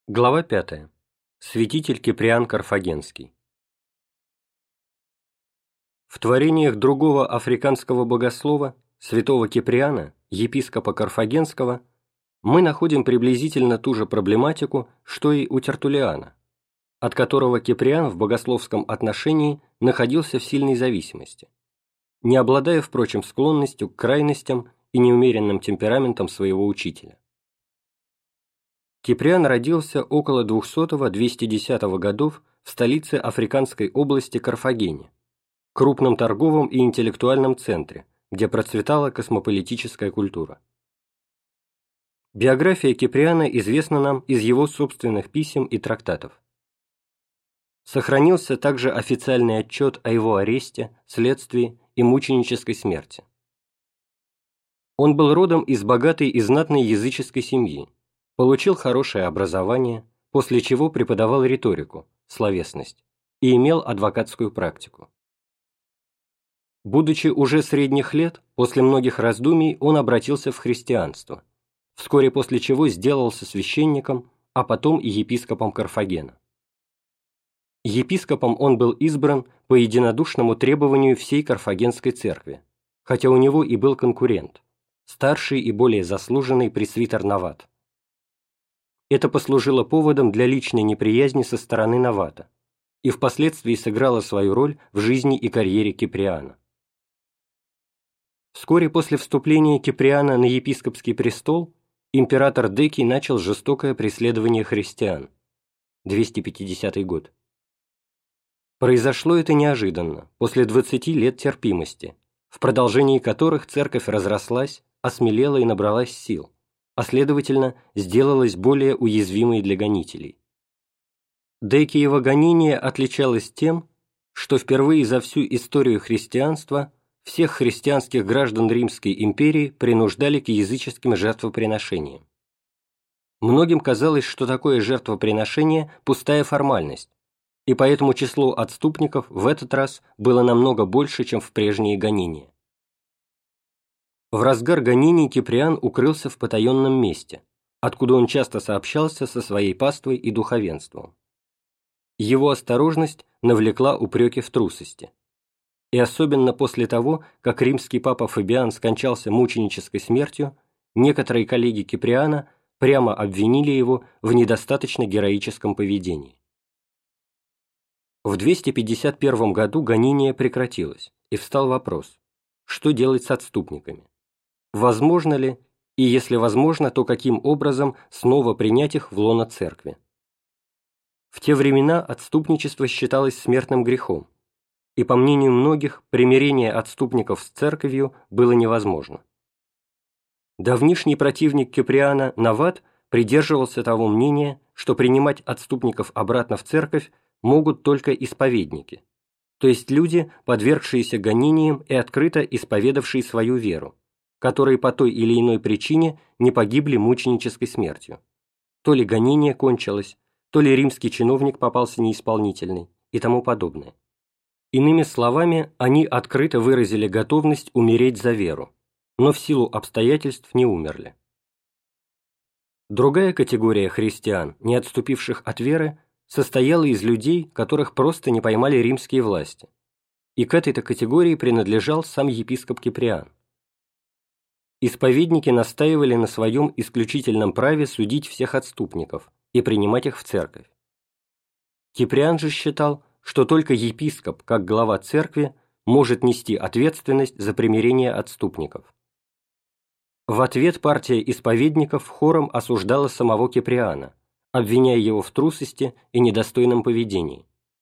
Глава 5. Святитель Киприан Карфагенский. В творениях другого африканского богослова, святого Киприана, епископа Карфагенского, мы находим приблизительно ту же проблематику, что и у Тертуллиана, от которого Киприан в богословском отношении находился в сильной зависимости, не обладая, впрочем, склонностью к крайностям и неумеренным темпераментом своего учителя. Киприан родился около 200-210 годов в столице африканской области Карфагене, крупном торговом и интеллектуальном центре, где процветала космополитическая культура. Биография Киприана известна нам из его собственных писем и трактатов. Сохранился также официальный отчет о его аресте, следствии и мученической смерти. Он был родом из богатой и знатной языческой семьи, получил хорошее образование, после чего преподавал риторику, словесность, и имел адвокатскую практику. Будучи уже средних лет, после многих раздумий он обратился в христианство, вскоре после чего сделался священником, а потом и епископом Карфагена. Епископом он был избран по единодушному требованию всей Карфагенской церкви, хотя у него и был конкурент, старший и более заслуженный пресвитер Нават. Это послужило поводом для личной неприязни со стороны Навата и впоследствии сыграло свою роль в жизни и карьере Киприана. Вскоре после вступления Киприана на епископский престол император Декий начал жестокое преследование христиан. 250 год. Произошло это неожиданно, после 20 лет терпимости, в продолжении которых церковь разрослась, осмелела и набралась сил, а следовательно, сделалась более уязвимой для гонителей. Декиево гонение отличалось тем, что впервые за всю историю христианства всех христианских граждан Римской империи принуждали к языческим жертвоприношениям. Многим казалось, что такое жертвоприношение – пустая формальность, и поэтому число отступников в этот раз было намного больше, чем в прежние гонения. В разгар гонений Киприан укрылся в потаенном месте, откуда он часто сообщался со своей паствой и духовенством. Его осторожность навлекла упреки в трусости. И особенно после того, как римский папа Фабиан скончался мученической смертью, некоторые коллеги Киприана прямо обвинили его в недостаточно героическом поведении. В 251 году гонение прекратилось, и встал вопрос, что делать с отступниками. Возможно ли, и если возможно, то каким образом снова принять их в лоно церкви? В те времена отступничество считалось смертным грехом, и, по мнению многих, примирение отступников с церковью было невозможно. Давнишний противник Киприана Нават придерживался того мнения, что принимать отступников обратно в церковь могут только исповедники, то есть люди, подвергшиеся гонениям и открыто исповедавшие свою веру, которые по той или иной причине не погибли мученической смертью. То ли гонение кончилось, то ли римский чиновник попался неисполнительный и тому подобное. Иными словами, они открыто выразили готовность умереть за веру, но в силу обстоятельств не умерли. Другая категория христиан, не отступивших от веры, состояла из людей, которых просто не поймали римские власти, и к этой-то категории принадлежал сам епископ Киприан. Исповедники настаивали на своем исключительном праве судить всех отступников и принимать их в церковь. Киприан же считал, что только епископ, как глава церкви, может нести ответственность за примирение отступников. В ответ партия исповедников хором осуждала самого Киприана, обвиняя его в трусости и недостойном поведении.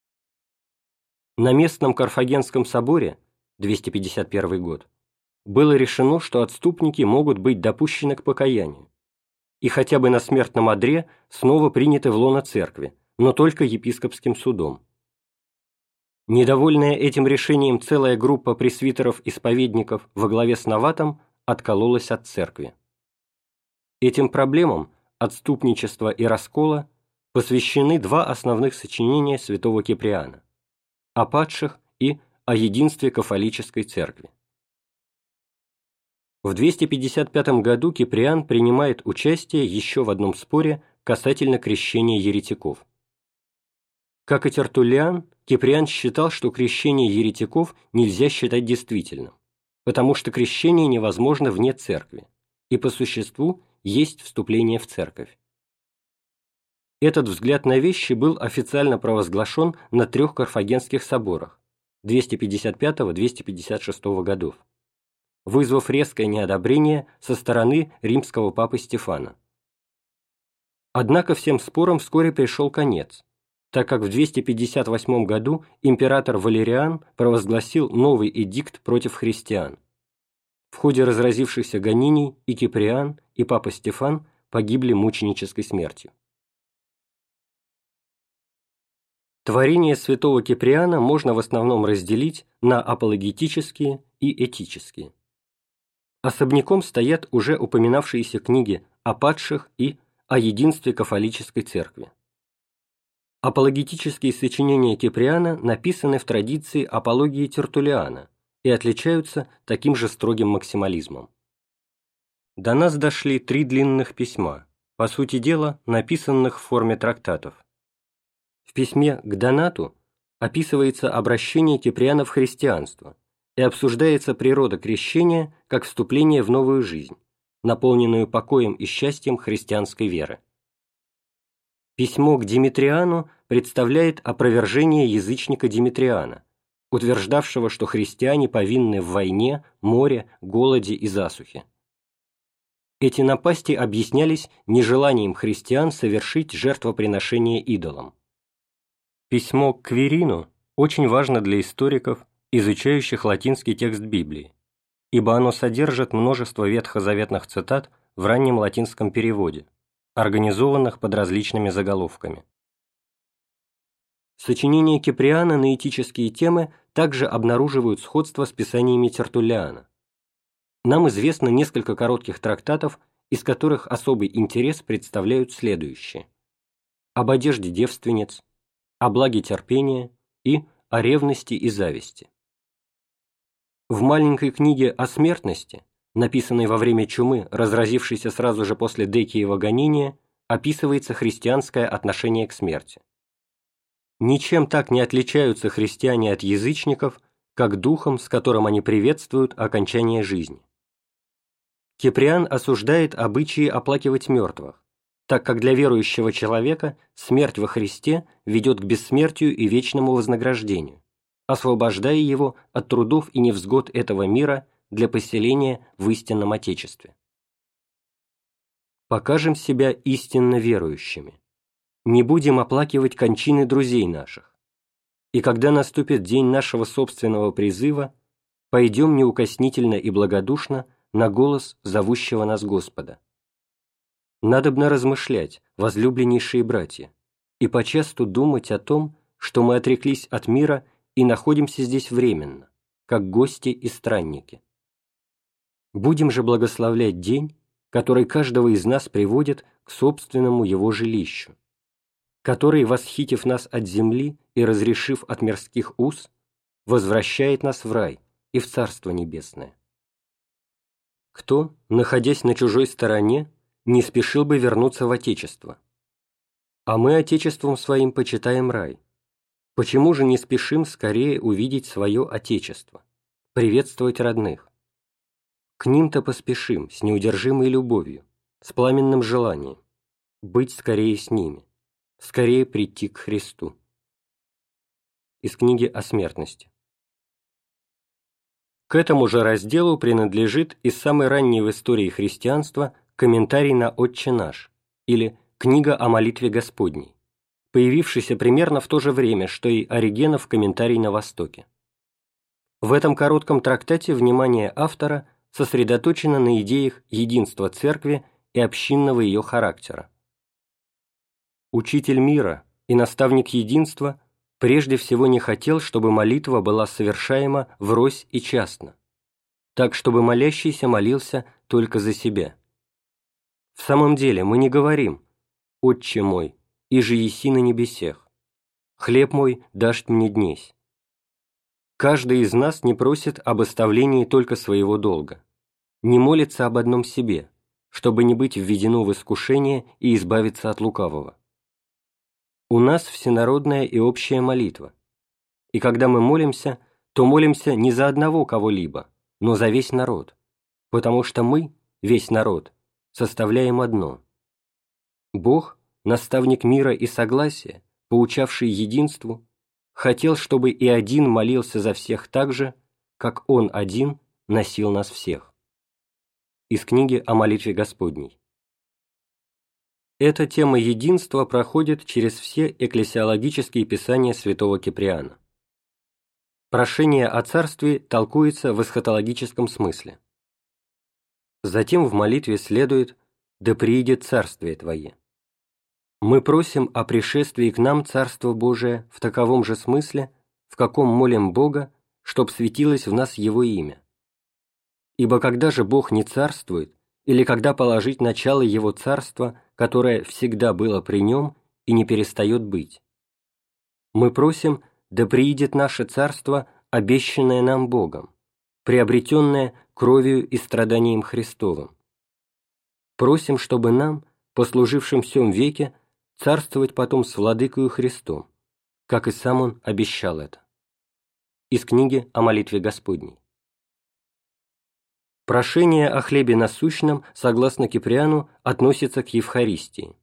На местном Карфагенском соборе, 251 год, было решено, что отступники могут быть допущены к покаянию и хотя бы на смертном одре снова приняты в лоно церкви, но только епископским судом. Недовольная этим решением целая группа пресвитеров-исповедников во главе с Наватом откололась от церкви. Этим проблемам отступничества и раскола посвящены два основных сочинения святого Киприана – о падших и о единстве кафолической церкви. В 255 году Киприан принимает участие еще в одном споре касательно крещения еретиков. Как и Тертуллиан, Киприан считал, что крещение еретиков нельзя считать действительным, потому что крещение невозможно вне церкви, и по существу есть вступление в церковь. Этот взгляд на вещи был официально провозглашен на 3 Карфагенских соборах 255-256 годов, вызвав резкое неодобрение со стороны римского папы Стефана. Однако всем спорам вскоре пришел конец, так как в 258 году император Валериан провозгласил новый эдикт против христиан. В ходе разразившихся гонений и Киприан, и папа Стефан погибли мученической смертью. Творения святого Киприана можно в основном разделить на апологетические и этические. Особняком стоят уже упоминавшиеся книги о падших и о единстве кафолической церкви. Апологетические сочинения Киприана написаны в традиции апологии Тертуллиана и отличаются таким же строгим максимализмом. До нас дошли 3 длинных письма, по сути дела, написанных в форме трактатов. В письме к Донату описывается обращение Киприана в христианство и обсуждается природа крещения как вступление в новую жизнь, наполненную покоем и счастьем христианской веры. Письмо к Димитриану представляет опровержение язычника Димитриана, утверждавшего, что христиане повинны в войне, море, голоде и засухе. Эти напасти объяснялись нежеланием христиан совершить жертвоприношение идолам. Письмо к Квирину очень важно для историков, изучающих латинский текст Библии, ибо оно содержит множество ветхозаветных цитат в раннем латинском переводе, организованных под различными заголовками. Сочинения Киприана на этические темы также обнаруживают сходство с писаниями Тертуллиана. Нам известно несколько коротких трактатов, из которых особый интерес представляют следующие: об одежде девственниц, о благе терпения и о ревности и зависти. В маленькой книге о смертности, написанной во время чумы, разразившейся сразу же после Декиева гонения, описывается христианское отношение к смерти. Ничем так не отличаются христиане от язычников, как духом, с которым они приветствуют окончание жизни. Киприан осуждает обычаи оплакивать мертвых, так как для верующего человека смерть во Христе ведет к бессмертию и вечному вознаграждению, освобождая его от трудов и невзгод этого мира для поселения в истинном Отечестве. Покажем себя истинно верующими. Не будем оплакивать кончины друзей наших. И когда наступит день нашего собственного призыва, пойдем неукоснительно и благодушно на голос зовущего нас Господа. Надобно размышлять, возлюбленнейшие братья, и почасту думать о том, что мы отреклись от мира и находимся здесь временно, как гости и странники. Будем же благословлять день, который каждого из нас приводит к собственному его жилищу, который, восхитив нас от земли и разрешив от мирских уз, возвращает нас в рай и в Царство Небесное. Кто, находясь на чужой стороне, не спешил бы вернуться в Отечество? А мы Отечеством своим почитаем рай. Почему же не спешим скорее увидеть свое Отечество, приветствовать родных? К ним-то поспешим с неудержимой любовью, с пламенным желанием, быть скорее с ними, скорее прийти к Христу. Из книги о смертности. К этому же разделу принадлежит и самый ранний в истории христианства комментарий на «Отче наш» или «Книга о молитве Господней», появившийся примерно в то же время, что и Оригенов комментарий на Востоке. В этом коротком трактате внимание автора сосредоточено на идеях единства Церкви и общинного ее характера. Учитель мира и наставник единства прежде всего не хотел, чтобы молитва была совершаема врозь и частно, так, чтобы молящийся молился только за себя. В самом деле мы не говорим «Отче мой, иже еси на небесех, хлеб мой дашь мне днесь». Каждый из нас не просит об оставлении только своего долга, не молится об одном себе, чтобы не быть введено в искушение и избавиться от лукавого. У нас всенародная и общая молитва, и когда мы молимся, то молимся не за одного кого-либо, но за весь народ, потому что мы, весь народ, составляем одно. Бог, наставник мира и согласия, поучавший единству, хотел, чтобы и один молился за всех так же, как Он один носил нас всех. Из книги о молитве Господней. Эта тема единства проходит через все экклесиологические писания святого Киприана. Прошение о царстве толкуется в эсхатологическом смысле. Затем в молитве следует «Да приидет царствие Твое». Мы просим о пришествии к нам Царства Божия в таковом же смысле, в каком молим Бога, чтоб светилось в нас Его имя. Ибо когда же Бог не царствует, или когда положить начало Его царства, которое всегда было при Нем и не перестает быть? Мы просим, да приидет наше царство, обещанное нам Богом, приобретенное кровью и страданием Христовым. Просим, чтобы нам, послужившим в сем веке, царствовать потом с Владыкою Христом, как и сам Он обещал это. Из книги о молитве Господней. Прошение о хлебе насущном, согласно Киприану, относится к Евхаристии.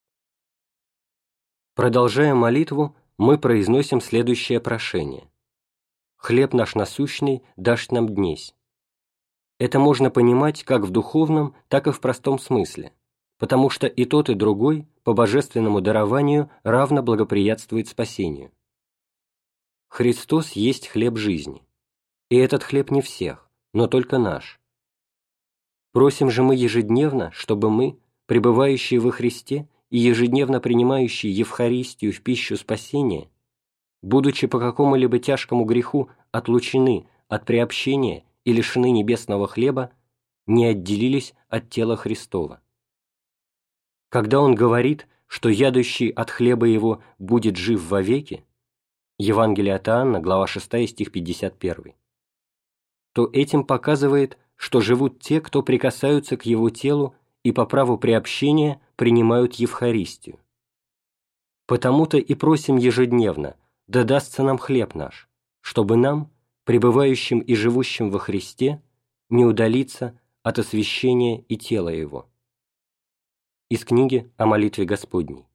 Продолжая молитву, мы произносим следующее прошение: «Хлеб наш насущный дашь нам днесь». Это можно понимать как в духовном, так и в простом смысле, потому что и тот, и другой по божественному дарованию равно благоприятствует спасению. Христос есть хлеб жизни, и этот хлеб не всех, но только наш. Просим же мы ежедневно, чтобы мы, пребывающие во Христе и ежедневно принимающие Евхаристию в пищу спасения, будучи по какому-либо тяжкому греху отлучены от приобщения и лишены небесного хлеба, не отделились от тела Христова. Когда Он говорит, что ядущий от хлеба Его будет жив вовеки, Евангелие от Иоанна, глава 6, стих 51, то этим показывает, что живут те, кто прикасаются к Его телу и по праву приобщения принимают Евхаристию. Потому-то и просим ежедневно, да дастся нам хлеб наш, чтобы нам, пребывающим и живущим во Христе, не удалиться от освящения и тела Его. Из книги о молитве Господней.